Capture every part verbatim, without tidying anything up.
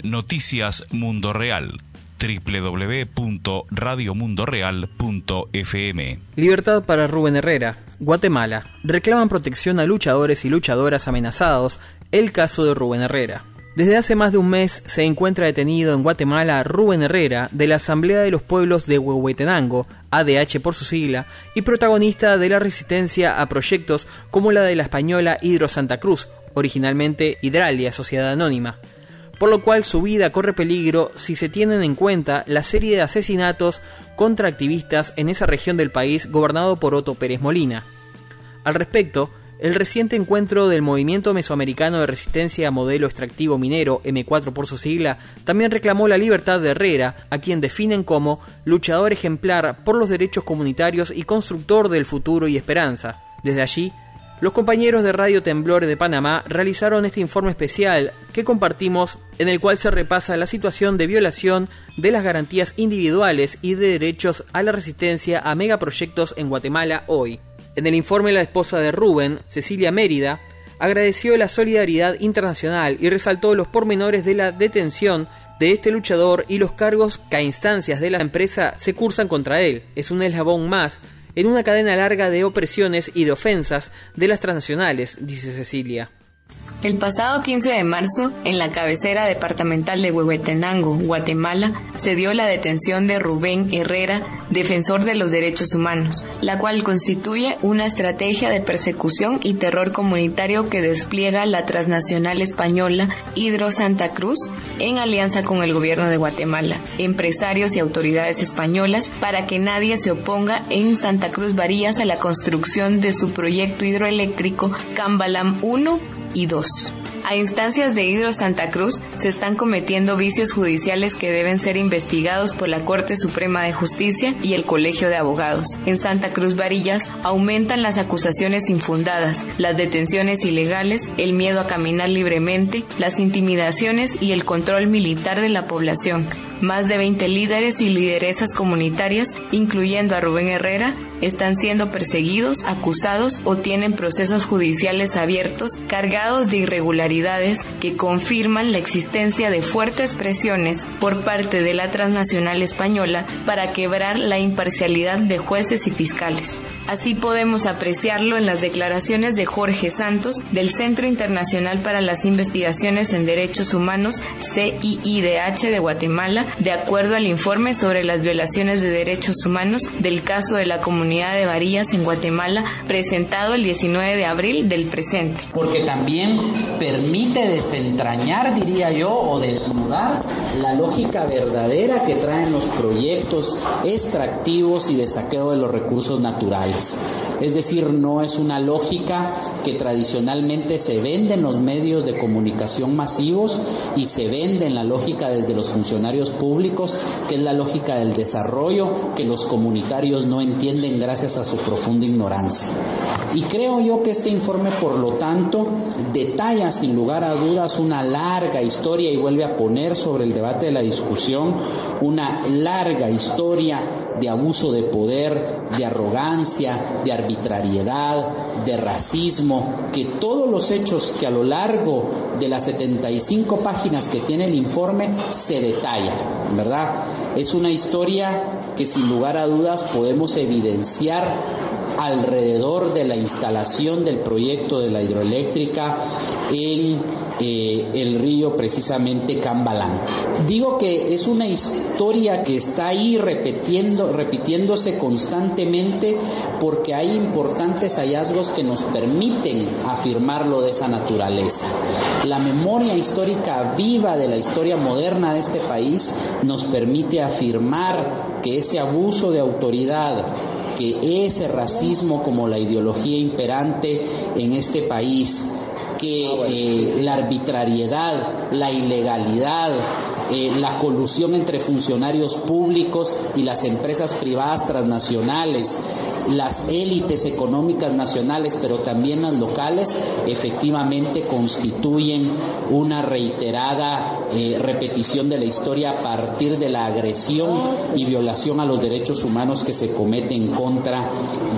Noticias Mundo Real. doble u doble u doble u punto radio mundo real punto f m. Libertad para Rubén Herrera. Guatemala. Reclaman protección a luchadores y luchadoras amenazados. El caso de Rubén Herrera. Desde hace más de un mes se encuentra detenido en Guatemala Rubén Herrera de la Asamblea de los Pueblos de Huehuetenango, A D H por su sigla, y protagonista de la resistencia a proyectos como la de la española Hidro Santa Cruz, originalmente Hidralia, Sociedad Anónima, por lo cual su vida corre peligro si se tienen en cuenta la serie de asesinatos contra activistas en esa región del país gobernado por Otto Pérez Molina. Al respecto, el reciente encuentro del Movimiento Mesoamericano de Resistencia Modelo Extractivo Minero, eme cuatro por su sigla, también reclamó la libertad de Herrera, a quien definen como luchador ejemplar por los derechos comunitarios y constructor del futuro y esperanza. Desde allí, los compañeros de Radio Temblores de Panamá realizaron este informe especial que compartimos, en el cual se repasa la situación de violación de las garantías individuales y de derechos a la resistencia a megaproyectos en Guatemala hoy. En el informe, la esposa de Rubén, Cecilia Mérida, agradeció la solidaridad internacional y resaltó los pormenores de la detención de este luchador y los cargos que a instancias de la empresa se cursan contra él. Es un eslabón más en una cadena larga de opresiones y de ofensas de las transnacionales, dice Cecilia. El pasado quince de marzo, en la cabecera departamental de Huehuetenango, Guatemala, se dio la detención de Rubén Herrera, defensor de los derechos humanos, la cual constituye una estrategia de persecución y terror comunitario que despliega la transnacional española Hidro Santa Cruz en alianza con el gobierno de Guatemala, empresarios y autoridades españolas, para que nadie se oponga en Santa Cruz Varillas a la construcción de su proyecto hidroeléctrico Cambalam uno y dos. A instancias de Hidro Santa Cruz se están cometiendo vicios judiciales que deben ser investigados por la Corte Suprema de Justicia y el Colegio de Abogados. En Santa Cruz Varillas aumentan las acusaciones infundadas, las detenciones ilegales, el miedo a caminar libremente, las intimidaciones y el control militar de la población. Más de veinte líderes y lideresas comunitarias, incluyendo a Rubén Herrera, están siendo perseguidos, acusados o tienen procesos judiciales abiertos cargados de irregularidades que confirman la existencia de fuertes presiones por parte de la transnacional española para quebrar la imparcialidad de jueces y fiscales. Así podemos apreciarlo en las declaraciones de Jorge Santos del Centro Internacional para las Investigaciones en Derechos Humanos, C I I D H de Guatemala, de acuerdo al informe sobre las violaciones de derechos humanos del caso de la comunidad de Varillas en Guatemala, presentado el diecinueve de abril del presente. Porque también permite desentrañar, diría yo, o desnudar la lógica verdadera que traen los proyectos extractivos y de saqueo de los recursos naturales. Es decir, no es una lógica que tradicionalmente se vende en los medios de comunicación masivos y se vende en la lógica desde los funcionarios públicos, que es la lógica del desarrollo que los comunitarios no entienden gracias a su profunda ignorancia. Y creo yo que este informe, por lo tanto, detalla sin lugar a dudas una larga historia y vuelve a poner sobre el debate de la discusión una larga historia de abuso de poder, de arrogancia, de arbitrariedad, de racismo, que todos los hechos que a lo largo de las setenta y cinco páginas que tiene el informe se detallan, ¿verdad? Es una historia que sin lugar a dudas podemos evidenciar alrededor de la instalación del proyecto de la hidroeléctrica en eh, el río precisamente Cambalam. Digo que es una historia que está ahí repitiendo, repitiéndose constantemente porque hay importantes hallazgos que nos permiten afirmarlo de esa naturaleza. La memoria histórica viva de la historia moderna de este país nos permite afirmar que ese abuso de autoridad, que ese racismo como la ideología imperante en este país, que eh, la arbitrariedad, la ilegalidad, eh, la colusión entre funcionarios públicos y las empresas privadas transnacionales, las élites económicas nacionales, pero también las locales, efectivamente constituyen una reiterada eh, repetición de la historia a partir de la agresión y violación a los derechos humanos que se cometen en contra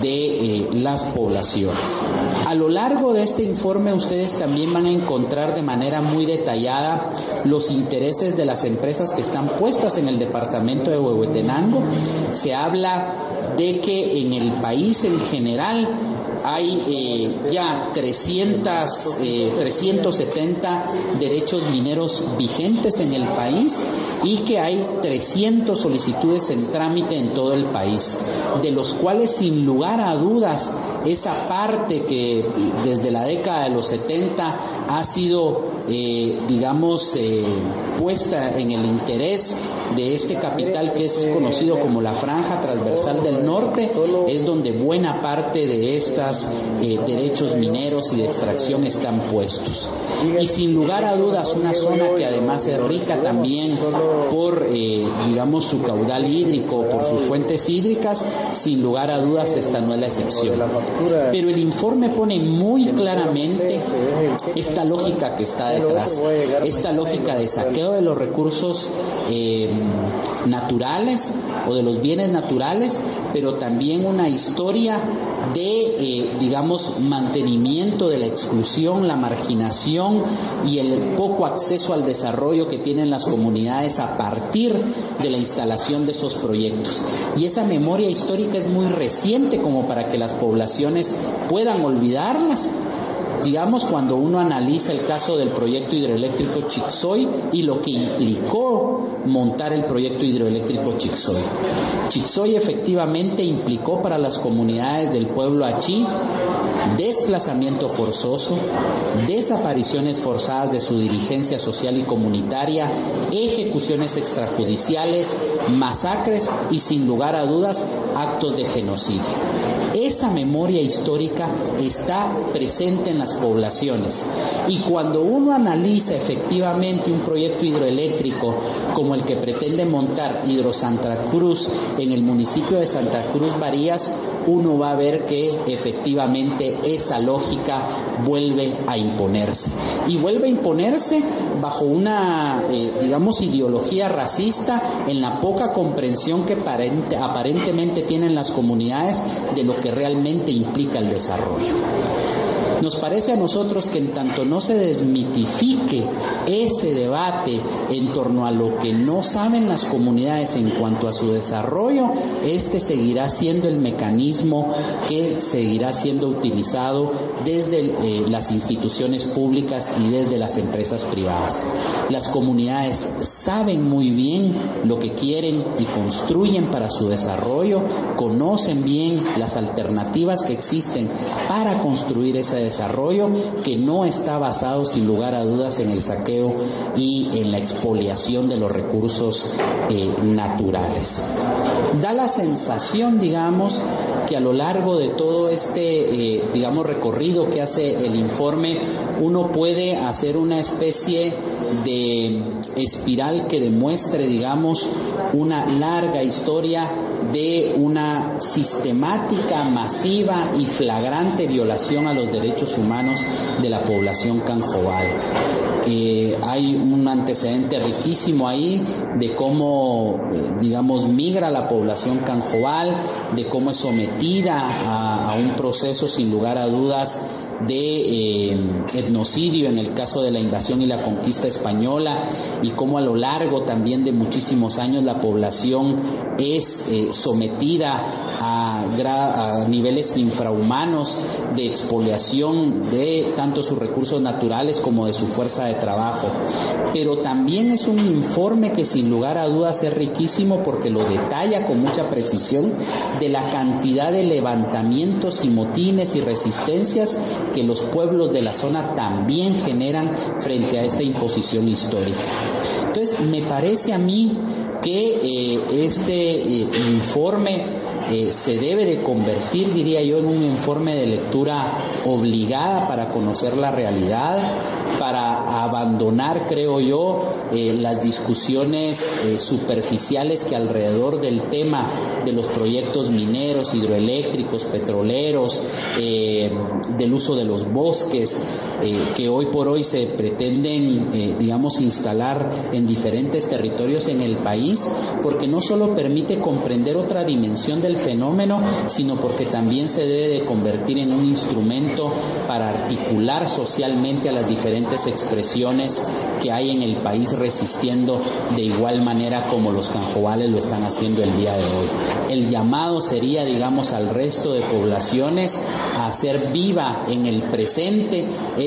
de eh, las poblaciones. A lo largo de este informe ustedes también van a encontrar de manera muy detallada los intereses de las empresas que están puestas en el departamento de Huehuetenango. Se habla de que en el país en general hay eh, ya trescientos, eh, trescientos setenta derechos mineros vigentes en el país y que hay trescientas solicitudes en trámite en todo el país, de los cuales sin lugar a dudas esa parte que desde la década de los setenta ha sido eh, digamos eh, puesta en el interés de este capital que es conocido como la Franja Transversal del Norte, es donde buena parte de estos eh, derechos mineros y de extracción están puestos. Y sin lugar a dudas una zona que además es rica también por eh, digamos su caudal hídrico, por sus fuentes hídricas, sin lugar a dudas esta no es la excepción. Pero el informe pone muy claramente esta lógica que está detrás, esta lógica de saqueo de los recursos eh, naturales o de los bienes naturales, pero también una historia de, eh, digamos, mantenimiento de la exclusión, la marginación y el poco acceso al desarrollo que tienen las comunidades a partir de la instalación de esos proyectos. Y esa memoria histórica es muy reciente como para que las poblaciones puedan olvidarlas. Digamos, cuando uno analiza el caso del proyecto hidroeléctrico Chixoy y lo que implicó montar el proyecto hidroeléctrico Chixoy. Chixoy efectivamente implicó para las comunidades del pueblo achí desplazamiento forzoso, desapariciones forzadas de su dirigencia social y comunitaria, ejecuciones extrajudiciales, masacres y sin lugar a dudas actos de genocidio. Esa memoria histórica está presente en las poblaciones y cuando uno analiza efectivamente un proyecto hidroeléctrico como el que pretende montar Hidro Santa Cruz en el municipio de Santa Cruz Barías, uno va a ver que efectivamente esa lógica vuelve a imponerse y vuelve a imponerse bajo una eh, digamos ideología racista en la poca comprensión que aparente, aparentemente tienen las comunidades de lo que realmente implica el desarrollo. Nos parece a nosotros que en tanto no se desmitifique ese debate en torno a lo que no saben las comunidades en cuanto a su desarrollo, este seguirá siendo el mecanismo que seguirá siendo utilizado desde eh, las instituciones públicas y desde las empresas privadas. Las comunidades saben muy bien lo que quieren y construyen para su desarrollo, conocen bien las alternativas que existen para construir ese desarrollo que no está basado sin lugar a dudas en el saqueo y en la expoliación de los recursos eh, naturales. Da la sensación, digamos, que a lo largo de todo este, eh, digamos, recorrido que hace el informe, uno puede hacer una especie de espiral que demuestre, digamos, una larga historia de una sistemática, masiva y flagrante violación a los derechos humanos de la población canjobal. Eh, hay un antecedente riquísimo ahí de cómo, eh, digamos, migra la población canjobal, de cómo es sometida a, a un proceso sin lugar a dudas de eh, etnocidio en el caso de la invasión y la conquista española, y cómo a lo largo también de muchísimos años la población es eh, sometida a, gra- a niveles infrahumanos de expoliación de tanto sus recursos naturales como de su fuerza de trabajo. Pero también es un informe que sin lugar a dudas es riquísimo porque lo detalla con mucha precisión de la cantidad de levantamientos y motines y resistencias que los pueblos de la zona también generan frente a esta imposición histórica. Entonces, me parece a mí que eh, este eh, informe eh, se debe de convertir, diría yo, en un informe de lectura obligada para conocer la realidad, para abandonar, creo yo, eh, las discusiones eh, superficiales que alrededor del tema de los proyectos mineros, hidroeléctricos, petroleros, eh, del uso de los bosques, eh, que hoy por hoy se pretenden, eh, digamos, instalar en diferentes territorios en el país, porque no solo permite comprender otra dimensión del fenómeno, sino porque también se debe de convertir en un instrumento para articular socialmente a las diferentes expresiones que hay en el país, resistiendo de igual manera como los canjobales lo están haciendo el día de hoy. El llamado sería, digamos, al resto de poblaciones a hacer viva en el presente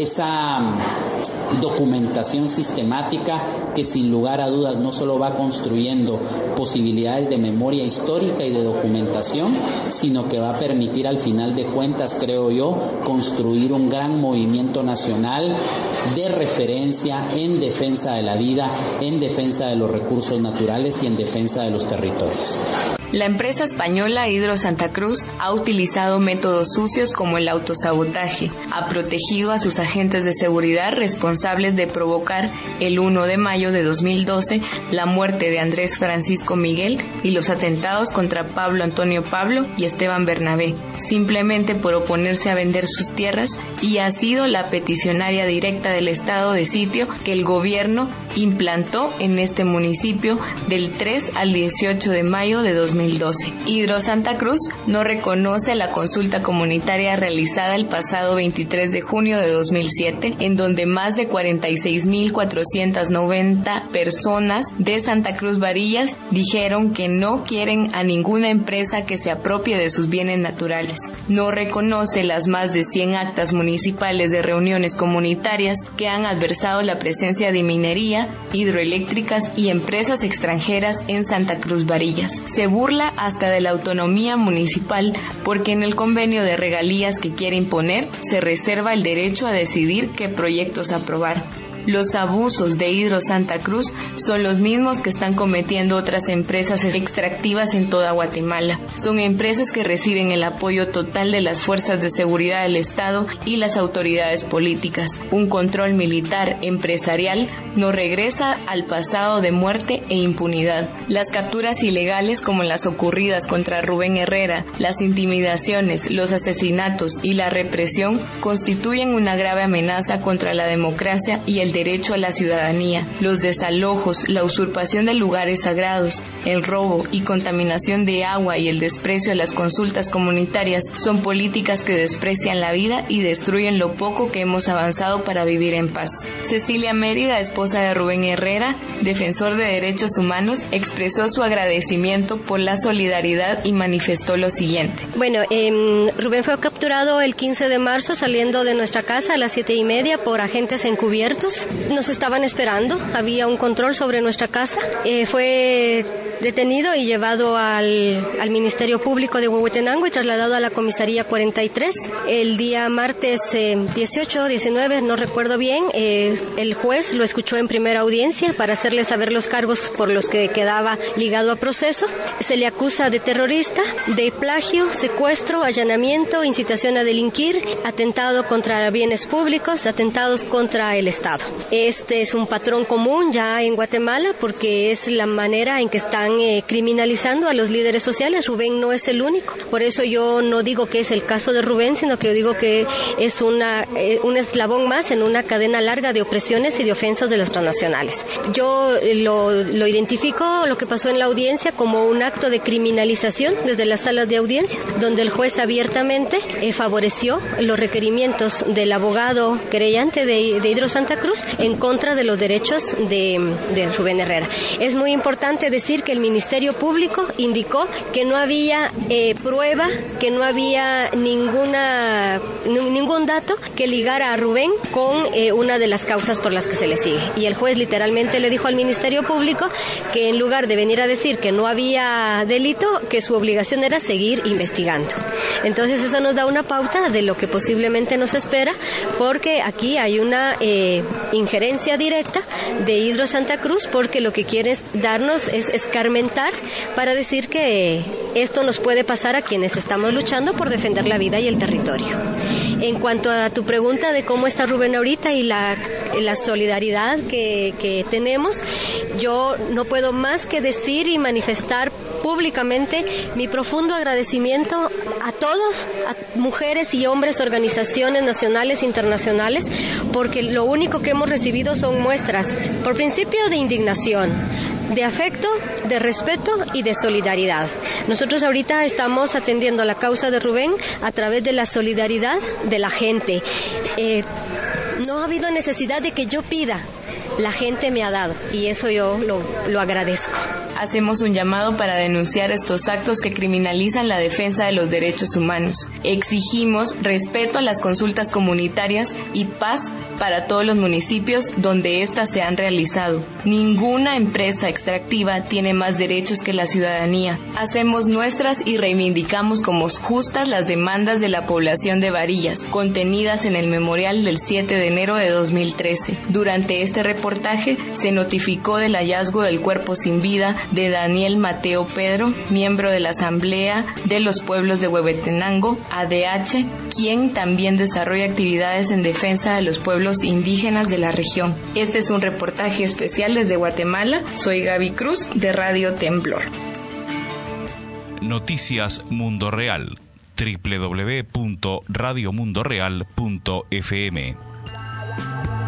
esa documentación sistemática que sin lugar a dudas no solo va construyendo posibilidades de memoria histórica y de documentación, sino que va a permitir al final de cuentas, creo yo, construir un gran movimiento nacional de referencia en defensa de la vida, en defensa de los recursos naturales y en defensa de los territorios. La empresa española Hidro Santa Cruz ha utilizado métodos sucios como el autosabotaje, ha protegido a sus agentes de seguridad responsables de provocar el uno de mayo de dos mil doce la muerte de Andrés Francisco Miguel y los atentados contra Pablo Antonio Pablo y Esteban Bernabé, simplemente por oponerse a vender sus tierras, y ha sido la peticionaria directa del estado de sitio que el gobierno implantó en este municipio del tres al dieciocho de mayo de dos mil doce. Hidro Santa Cruz no reconoce la consulta comunitaria realizada el pasado veintitrés de junio de dos mil siete, en donde más de cuarenta y seis mil cuatrocientas noventa personas de Santa Cruz Varillas dijeron que no quieren a ninguna empresa que se apropie de sus bienes naturales. No reconoce las más de cien actas municipales de reuniones comunitarias que han adversado la presencia de minería, hidroeléctricas y empresas extranjeras en Santa Cruz Varillas. Se burla hasta de la autonomía municipal porque en el convenio de regalías que quiere imponer se reserva el derecho a decidir qué proyectos aprobar. Los abusos de Hidro Santa Cruz son los mismos que están cometiendo otras empresas extractivas en toda Guatemala. Son empresas que reciben el apoyo total de las fuerzas de seguridad del Estado y las autoridades políticas. Un control militar empresarial nos regresa al pasado de muerte e impunidad. Las capturas ilegales como las ocurridas contra Rubén Herrera, las intimidaciones, los asesinatos y la represión constituyen una grave amenaza contra la democracia y el derecho a la ciudadanía. Los desalojos, la usurpación de lugares sagrados, el robo y contaminación de agua y el desprecio a las consultas comunitarias son políticas que desprecian la vida y destruyen lo poco que hemos avanzado para vivir en paz. Cecilia Mérida, esposa de Rubén Herrera, defensor de derechos humanos, expresó su agradecimiento por la solidaridad y manifestó lo siguiente. Bueno, eh, Rubén fue capturado el quince de marzo saliendo de nuestra casa a las siete y media por agentes encubiertos. Nos estaban esperando, había un control sobre nuestra casa. Eh, fue detenido y llevado al, al Ministerio Público de Huehuetenango y trasladado a la comisaría cuarenta y tres. El día martes eh, dieciocho, diecinueve, no recuerdo bien, eh, el juez lo escuchó en primera audiencia para hacerle saber los cargos por los que quedaba ligado a proceso. Se le acusa de terrorista, de plagio, secuestro, allanamiento, incitación a delinquir, atentado contra bienes públicos, atentados contra el Estado. Este es un patrón común ya en Guatemala porque es la manera en que están eh, criminalizando a los líderes sociales. Rubén no es el único. Por eso yo no digo que es el caso de Rubén, sino que yo digo que es una eh, un eslabón más en una cadena larga de opresiones y de ofensas de las transnacionales. Yo lo, lo identifico, lo que pasó en la audiencia, como un acto de criminalización desde las salas de audiencia, donde el juez abiertamente eh, favoreció los requerimientos del abogado querellante de, de Hidro Santa Cruz en contra de los derechos de, de Rubén Herrera. Es muy importante decir que el Ministerio Público indicó que no había eh, prueba, que no había ninguna ningún dato que ligara a Rubén con eh, una de las causas por las que se le sigue. Y el juez literalmente le dijo al Ministerio Público que en lugar de venir a decir que no había delito, que su obligación era seguir investigando. Entonces eso nos da una pauta de lo que posiblemente nos espera, porque aquí hay una eh, injerencia directa de Hidro Santa Cruz, porque lo que quiere darnos es escarmentar para decir que esto nos puede pasar a quienes estamos luchando por defender la vida y el territorio. En cuanto a tu pregunta de cómo está Rubén ahorita y la, la solidaridad que, que tenemos, yo no puedo más que decir y manifestar públicamente mi profundo agradecimiento a todos, a mujeres y hombres, organizaciones nacionales e internacionales, porque lo único que hemos recibido son muestras, por principio, de indignación, de afecto, de respeto y de solidaridad. Nosotros ahorita estamos atendiendo la causa de Rubén a través de la solidaridad de la gente. Eh, no ha habido necesidad de que yo pida, la gente me ha dado y eso yo lo, lo agradezco. Hacemos un llamado para denunciar estos actos que criminalizan la defensa de los derechos humanos. Exigimos respeto a las consultas comunitarias y paz para todos los municipios donde éstas se han realizado. Ninguna empresa extractiva tiene más derechos que la ciudadanía. Hacemos nuestras y reivindicamos como justas las demandas de la población de Varillas, contenidas en el memorial del siete de enero de dos mil trece. Durante este reportaje se notificó del hallazgo del cuerpo sin vida de Daniel Mateo Pedro, miembro de la Asamblea de los Pueblos de Huehuetenango, A D H, quien también desarrolla actividades en defensa de los pueblos indígenas de la región. Este es un reportaje especial desde Guatemala. Soy Gaby Cruz, de Radio Temblor. Noticias Mundo Real, doble u doble u doble u punto radio mundo real punto f m.